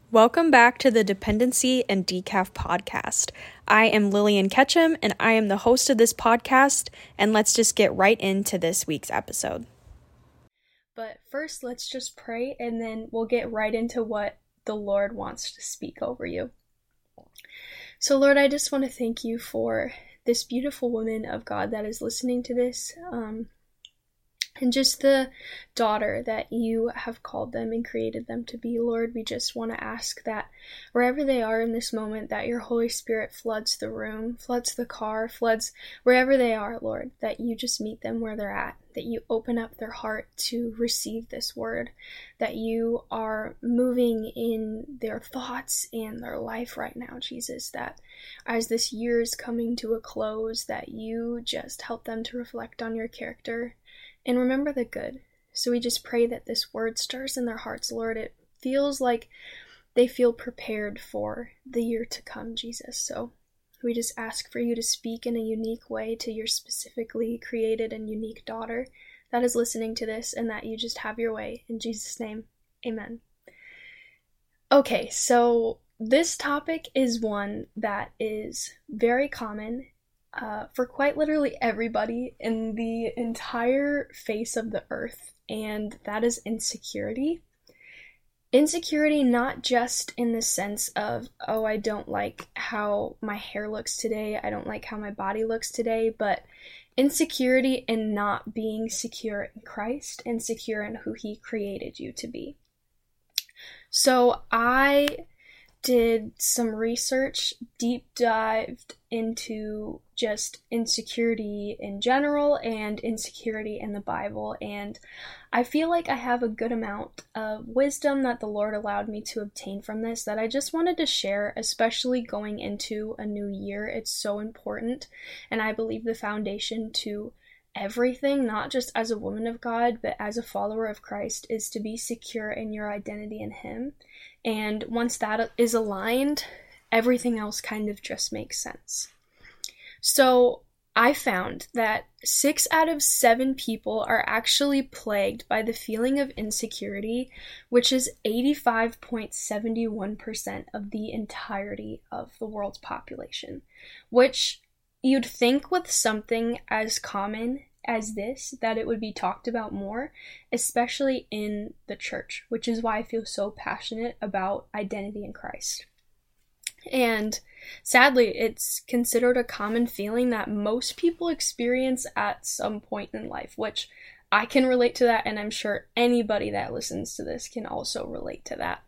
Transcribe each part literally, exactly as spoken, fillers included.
Welcome back to the Dependency and Decaf podcast. I am Lillian Ketchum, and I am the host of this podcast, and let's just get right into this week's episode. But first, let's just pray, and then we'll get right into what the Lord wants to speak over you. So, Lord, I just want to thank you for this beautiful woman of God that is listening to this, um, and just the daughter that you have called them and created them to be. Lord, we just want to ask that wherever they are in this moment, that your Holy Spirit floods the room, floods the car, floods wherever they are, Lord, that you just meet them where they're at, that you open up their heart to receive this word, that you are moving in their thoughts and their life right now, Jesus, that as this year is coming to a close, that you just help them to reflect on your character and remember the good. So we just pray that this word stirs in their hearts, Lord. It feels like they feel prepared for the year to come, Jesus. So we just ask for you to speak in a unique way to your specifically created and unique daughter that is listening to this, and that you just have your way. In Jesus' name, amen. Okay, so this topic is one that is very common Uh, for quite literally everybody in the entire face of the earth, and that is insecurity. Insecurity not just in the sense of, oh, I don't like how my hair looks today, I don't like how my body looks today, but insecurity in not being secure in Christ and secure in who He created you to be. So I did some research, deep dived into just insecurity in general and insecurity in the Bible, and I feel like I have a good amount of wisdom that the Lord allowed me to obtain from this that I just wanted to share, especially going into a new year. It's so important, and I believe the foundation to everything, not just as a woman of God, but as a follower of Christ, is to be secure in your identity in Him. And once that is aligned, everything else kind of just makes sense. So I found that six out of seven people are actually plagued by the feeling of insecurity, which is eighty-five point seven one percent of the entirety of the world's population, which you'd think with something as common as this, that it would be talked about more, especially in the church, which is why I feel so passionate about identity in Christ. And sadly, it's considered a common feeling that most people experience at some point in life, which I can relate to that, and I'm sure anybody that listens to this can also relate to that.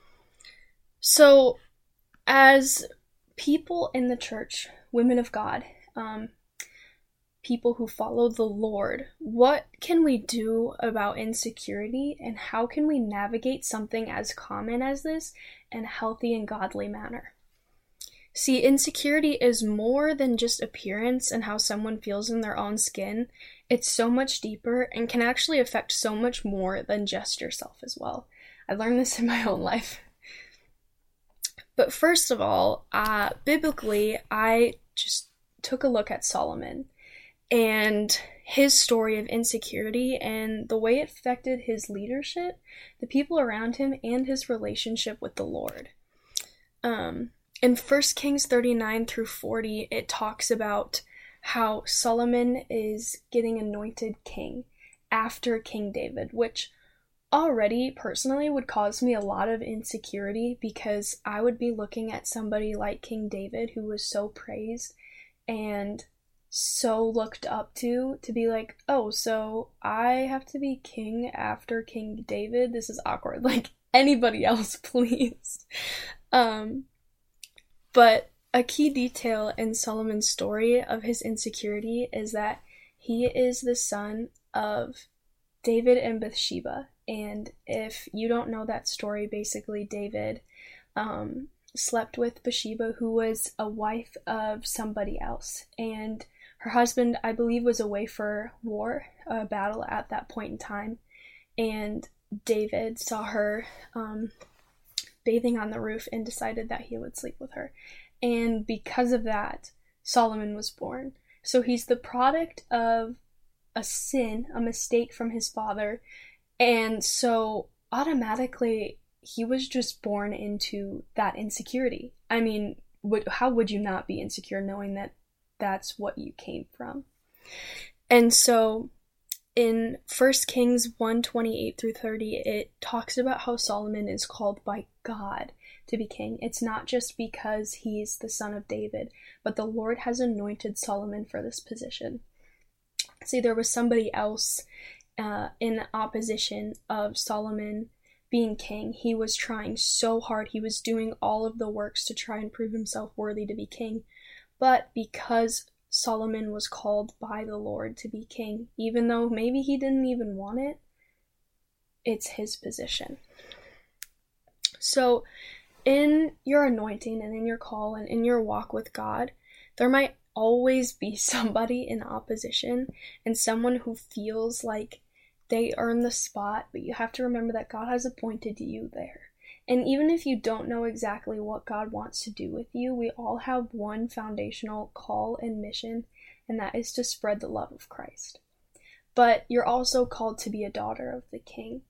So, as people in the church, women of God, um, people who follow the Lord, what can we do about insecurity, and how can we navigate something as common as this in a healthy and godly manner? See, insecurity is more than just appearance and how someone feels in their own skin. It's so much deeper and can actually affect so much more than just yourself as well. I learned this in my own life. But first of all, uh, biblically, I just took a look at Solomon and his story of insecurity and the way it affected his leadership, the people around him, and his relationship with the Lord. Um, in First Kings thirty-nine through forty, it talks about how Solomon is getting anointed king after King David, which already personally would cause me a lot of insecurity, because I would be looking at somebody like King David, who was so praised and so looked up to, to be like, oh, so I have to be king after King David? This is awkward. Like, anybody else, please. Um, but a key detail in Solomon's story of his insecurity is that he is the son of David and Bathsheba. And if you don't know that story, basically David um, slept with Bathsheba, who was a wife of somebody else. And her husband, I believe, was away for war, a battle at that point in time. And David saw her um, bathing on the roof and decided that he would sleep with her. And because of that, Solomon was born. So he's the product of a sin, a mistake from his father. And so automatically he was just born into that insecurity. I mean, would, how would you not be insecure knowing that that's what you came from? And so in First Kings one twenty-eight through thirty, it talks about how Solomon is called by God to be king. It's not just because he's the son of David, but the Lord has anointed Solomon for this position. See, there was somebody else uh, in opposition of Solomon being king. He was trying so hard. He was doing all of the works to try and prove himself worthy to be king. But because Solomon was called by the Lord to be king, even though maybe he didn't even want it, it's his position. So in your anointing and in your call and in your walk with God, there might always be somebody in opposition and someone who feels like they earn the spot, but you have to remember that God has appointed you there. And even if you don't know exactly what God wants to do with you, we all have one foundational call and mission, and that is to spread the love of Christ. But you're also called to be a daughter of the King.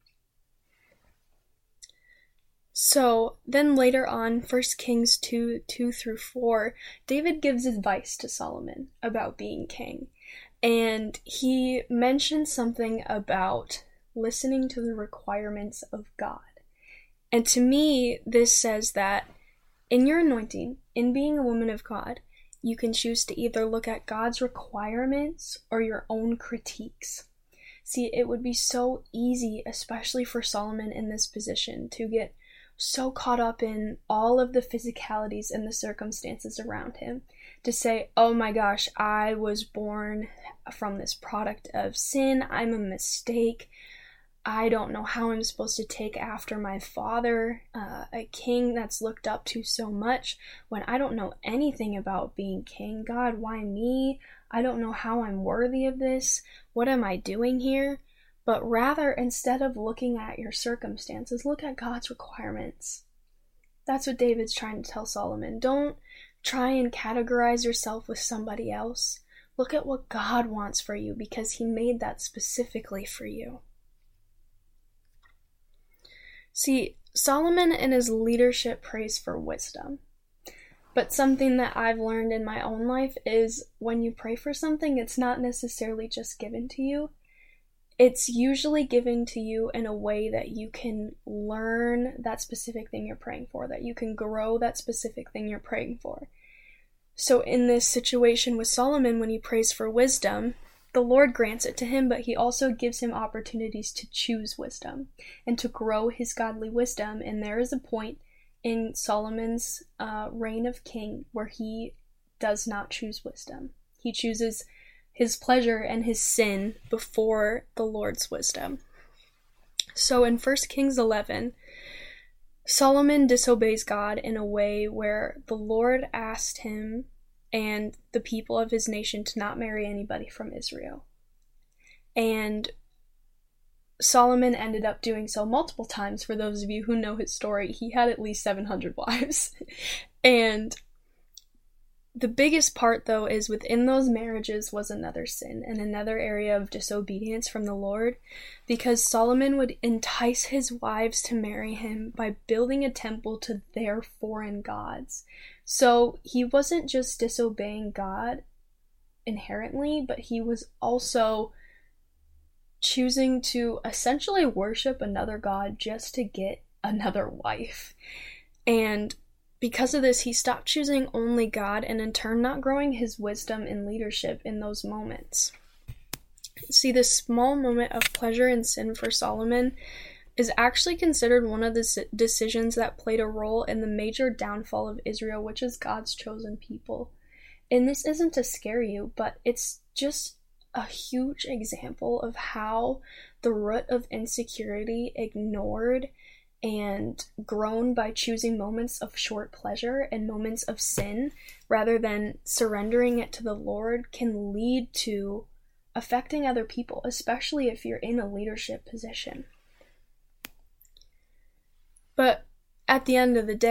So then later on, First Kings two, two through four, David gives advice to Solomon about being king. And he mentions something about listening to the requirements of God. And to me, this says that in your anointing, in being a woman of God, you can choose to either look at God's requirements or your own critiques. See, it would be so easy, especially for Solomon in this position, to get so caught up in all of the physicalities and the circumstances around him, to say, oh my gosh, I was born from this product of sin, I'm a mistake, I don't know how I'm supposed to take after my father, uh, a king that's looked up to so much, when I don't know anything about being king. God, why me? I don't know how I'm worthy of this. What am I doing here? But rather, instead of looking at your circumstances, look at God's requirements. That's what David's trying to tell Solomon. Don't try and categorize yourself with somebody else. Look at what God wants for you, because he made that specifically for you. See, Solomon in his leadership prays for wisdom. But something that I've learned in my own life is when you pray for something, it's not necessarily just given to you. It's usually given to you in a way that you can learn that specific thing you're praying for, that you can grow that specific thing you're praying for. So in this situation with Solomon, when he prays for wisdom, the Lord grants it to him, but he also gives him opportunities to choose wisdom and to grow his godly wisdom. And there is a point in Solomon's uh, reign of king where he does not choose wisdom. He chooses his pleasure and his sin before the Lord's wisdom. So in First Kings eleven, Solomon disobeys God in a way where the Lord asked him and the people of his nation to not marry anybody from Israel. And Solomon ended up doing so multiple times. For those of you who know his story, he had at least seven hundred wives. And the biggest part, though, is within those marriages was another sin and another area of disobedience from the Lord, because Solomon would entice his wives to marry him by building a temple to their foreign gods. So he wasn't just disobeying God inherently, but he was also choosing to essentially worship another god just to get another wife. And because of this, he stopped choosing only God and in turn not growing his wisdom and leadership in those moments. See, this small moment of pleasure and sin for Solomon is actually considered one of the decisions that played a role in the major downfall of Israel, which is God's chosen people. And this isn't to scare you, but it's just a huge example of how the root of insecurity ignored and grown by choosing moments of short pleasure and moments of sin rather than surrendering it to the Lord can lead to affecting other people, especially if you're in a leadership position. But at the end of the day,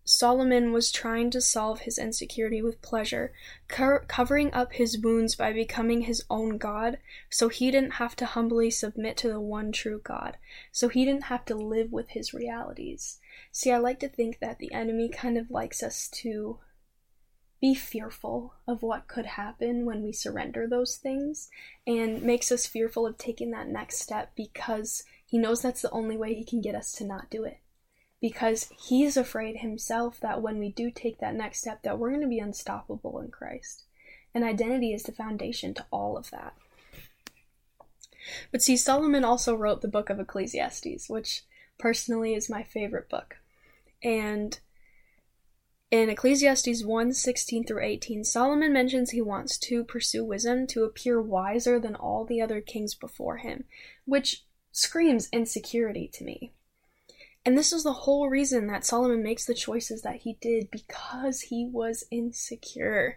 Solomon was trying to solve his insecurity with pleasure, co- covering up his wounds by becoming his own God, so he didn't have to humbly submit to the one true God, so he didn't have to live with his realities. See, I like to think that the enemy kind of likes us to be fearful of what could happen when we surrender those things, and makes us fearful of taking that next step because he knows that's the only way he can get us to not do it. Because he's afraid himself that when we do take that next step, that we're going to be unstoppable in Christ. And identity is the foundation to all of that. But see, Solomon also wrote the book of Ecclesiastes, which personally is my favorite book. And in Ecclesiastes one, sixteen through eighteen, Solomon mentions he wants to pursue wisdom to appear wiser than all the other kings before him, which screams insecurity to me. And this is the whole reason that Solomon makes the choices that he did, because he was insecure.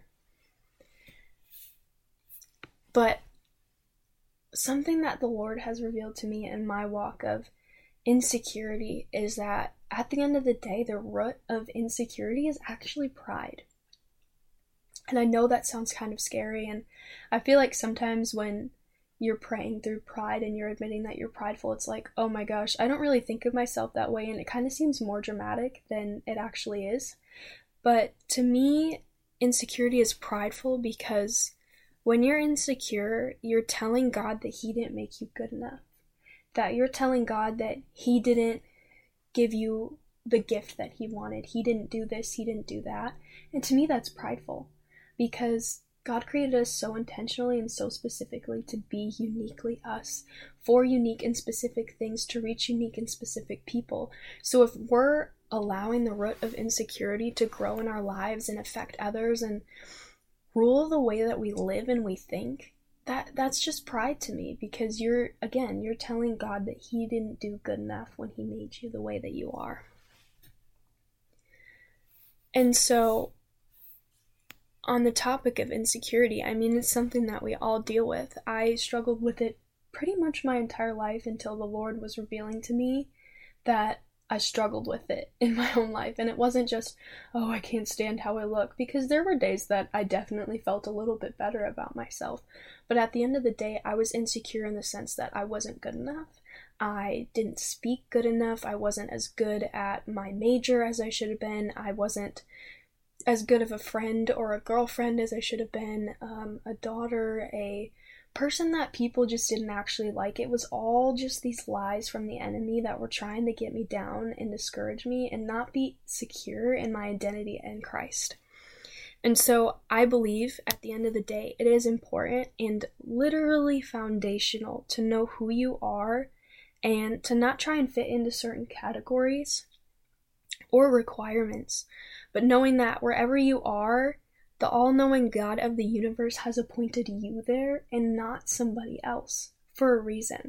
But something that the Lord has revealed to me in my walk of insecurity is that at the end of the day, the root of insecurity is actually pride. And I know that sounds kind of scary, and I feel like sometimes when you're praying through pride and you're admitting that you're prideful, it's like, oh my gosh, I don't really think of myself that way, and it kind of seems more dramatic than it actually is. But to me, insecurity is prideful because when you're insecure, you're telling God that he didn't make you good enough, that you're telling God that he didn't give you the gift that he wanted, he didn't do this, he didn't do that. And to me, that's prideful, because God created us so intentionally and so specifically to be uniquely us, for unique and specific things, to reach unique and specific people. So if we're allowing the root of insecurity to grow in our lives and affect others and rule the way that we live and we think, that that's just pride to me, because you're, again, you're telling God that he didn't do good enough when he made you the way that you are. And so on the topic of insecurity, I mean, it's something that we all deal with. I struggled with it pretty much my entire life until the Lord was revealing to me that I struggled with it in my own life. And it wasn't just, oh, I can't stand how I look, because there were days that I definitely felt a little bit better about myself. But at the end of the day, I was insecure in the sense that I wasn't good enough. I didn't speak good enough. I wasn't as good at my major as I should have been. I wasn't as good of a friend or a girlfriend as I should have been, um, a daughter, a person that people just didn't actually like. It was all just these lies from the enemy that were trying to get me down and discourage me and not be secure in my identity in Christ. And so I believe at the end of the day, it is important and literally foundational to know who you are and to not try and fit into certain categories or requirements, but knowing that wherever you are, the all-knowing God of the universe has appointed you there and not somebody else for a reason.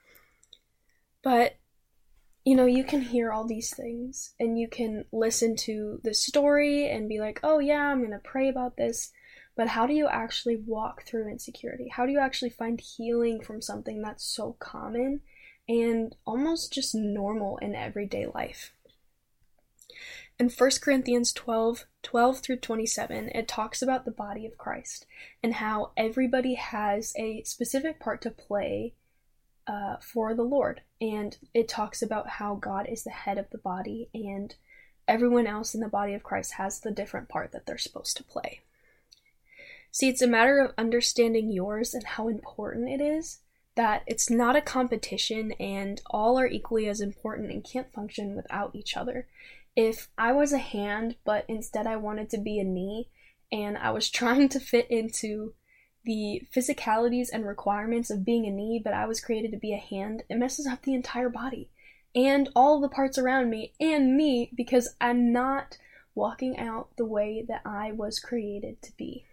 But, you know, you can hear all these things and you can listen to the story and be like, oh yeah, I'm going to pray about this. But how do you actually walk through insecurity? How do you actually find healing from something that's so common and almost just normal in everyday life? In First Corinthians twelve, twelve through twenty-seven, it talks about the body of Christ and how everybody has a specific part to play uh, for the Lord. And it talks about how God is the head of the body and everyone else in the body of Christ has the different part that they're supposed to play. See, it's a matter of understanding yours and how important it is, that it's not a competition and all are equally as important and can't function without each other. If I was a hand, but instead I wanted to be a knee, and I was trying to fit into the physicalities and requirements of being a knee, but I was created to be a hand, it messes up the entire body and all the parts around me and me, because I'm not walking out the way that I was created to be.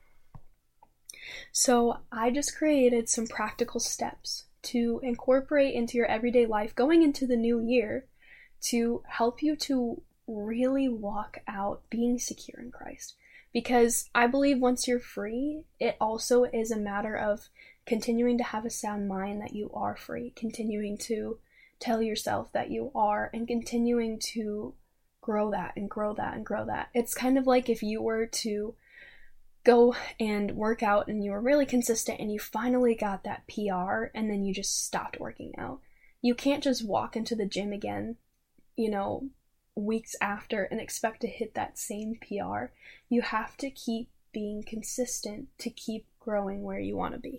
So I just created some practical steps to incorporate into your everyday life going into the new year to help you to really walk out being secure in Christ. Because I believe once you're free, it also is a matter of continuing to have a sound mind that you are free, continuing to tell yourself that you are, and continuing to grow that and grow that and grow that. It's kind of like if you were to go and work out and you were really consistent and you finally got that P R and then you just stopped working out. You can't just walk into the gym again, you know, weeks after and expect to hit that same P R. You have to keep being consistent to keep growing where you want to be.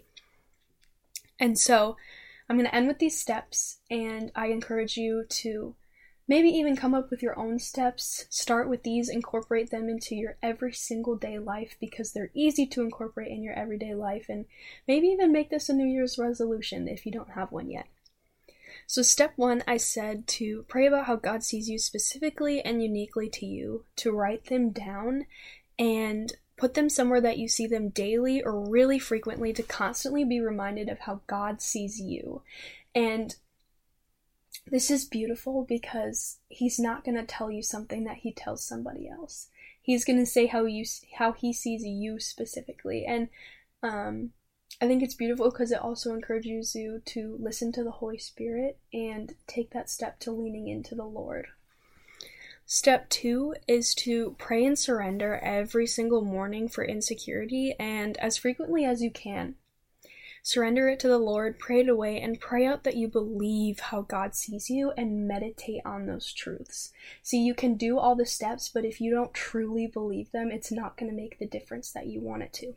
And so I'm going to end with these steps, and I encourage you to maybe even come up with your own steps. Start with these, incorporate them into your every single day life because they're easy to incorporate in your everyday life, and maybe even make this a New Year's resolution if you don't have one yet. So step one, I said to pray about how God sees you specifically and uniquely to you, to write them down and put them somewhere that you see them daily or really frequently, to constantly be reminded of how God sees you. And this is beautiful because he's not going to tell you something that he tells somebody else. He's going to say how you how he sees you specifically. And um, I think it's beautiful because it also encourages you to listen to the Holy Spirit and take that step to leaning into the Lord. Step two is to pray and surrender every single morning for insecurity and as frequently as you can. Surrender it to the Lord, pray it away, and pray out that you believe how God sees you and meditate on those truths. See, you can do all the steps, but if you don't truly believe them, it's not going to make the difference that you want it to.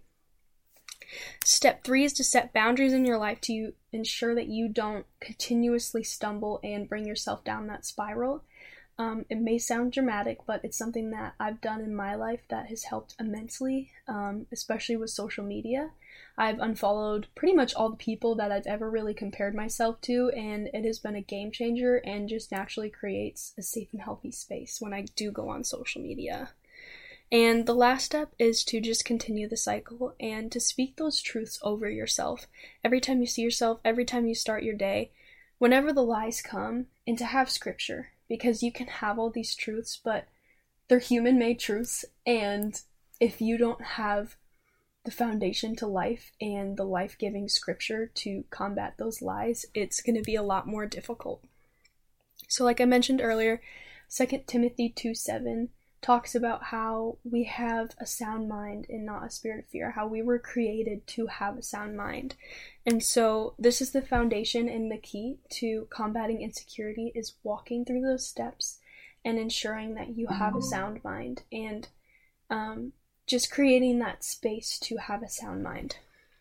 Step three is to set boundaries in your life to ensure that you don't continuously stumble and bring yourself down that spiral. Um, it may sound dramatic, but it's something that I've done in my life that has helped immensely, um, especially with social media. I've unfollowed pretty much all the people that I've ever really compared myself to, and it has been a game changer and just naturally creates a safe and healthy space when I do go on social media. And the last step is to just continue the cycle and to speak those truths over yourself. Every time you see yourself, every time you start your day, whenever the lies come, and to have scripture. Because you can have all these truths, but they're human-made truths, and if you don't have the foundation to life and the life-giving scripture to combat those lies, it's going to be a lot more difficult. So like I mentioned earlier, Second Timothy two seven talks about how we have a sound mind and not a spirit of fear, how we were created to have a sound mind. And so this is the foundation and the key to combating insecurity is walking through those steps and ensuring that you have a sound mind and um, just creating that space to have a sound mind.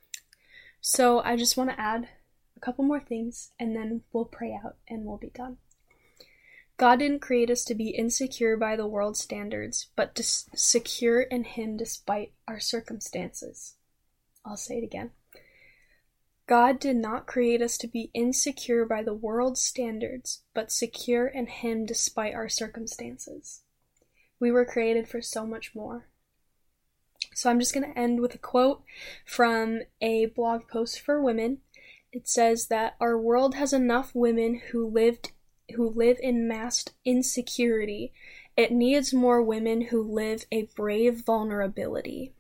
So I just want to add a couple more things and then we'll pray out and we'll be done. God didn't create us to be insecure by the world's standards, but to s- secure in Him despite our circumstances. I'll say it again. God did not create us to be insecure by the world's standards, but secure in Him despite our circumstances. We were created for so much more. So I'm just going to end with a quote from a blog post for women. It says that our world has enough women who lived who live in masked insecurity. It needs more women who live a brave vulnerability.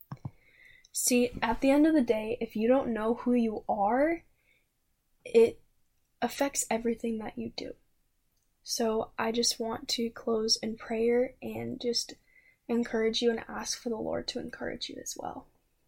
See, at the end of the day, if you don't know who you are, it affects everything that you do. So I just want to close in prayer and just encourage you and ask for the Lord to encourage you as well.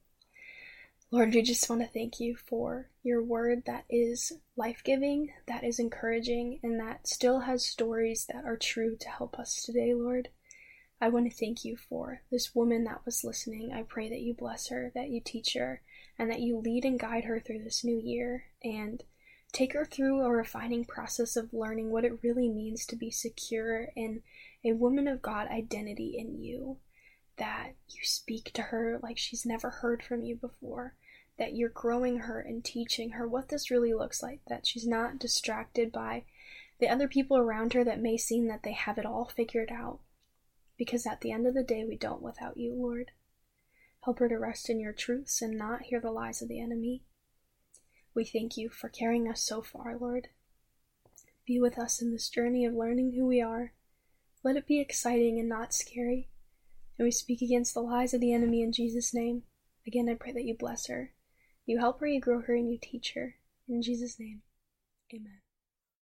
Lord, we just want to thank you for your word that is life-giving, that is encouraging, and that still has stories that are true to help us today, Lord. I want to thank you for this woman that was listening. I pray that you bless her, that you teach her, and that you lead and guide her through this new year, and take her through a refining process of learning what it really means to be secure in a woman of God identity in you, that you speak to her like she's never heard from you before, that you're growing her and teaching her what this really looks like, that she's not distracted by the other people around her that may seem that they have it all figured out. Because at the end of the day, we don't without you, Lord. Help her to rest in your truths and not hear the lies of the enemy. We thank you for carrying us so far, Lord. Be with us in this journey of learning who we are. Let it be exciting and not scary. And we speak against the lies of the enemy in Jesus' name. Again, I pray that you bless her. You help her, you grow her, and you teach her. In Jesus' name, amen.